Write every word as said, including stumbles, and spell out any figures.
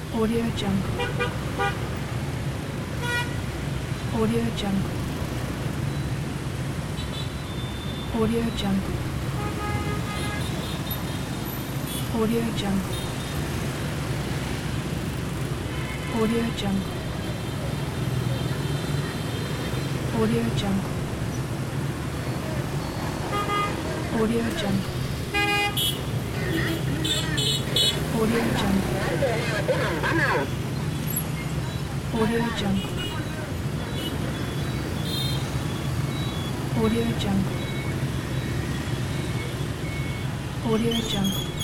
Audio Jungle. Audio Jungle. Audio Jungle. Audio Jungle. Audio Jungle. Audio Jungle. Audio Jungle. Audio Jungle. Audio Jungle. Audio Jungle. Audio Jungle.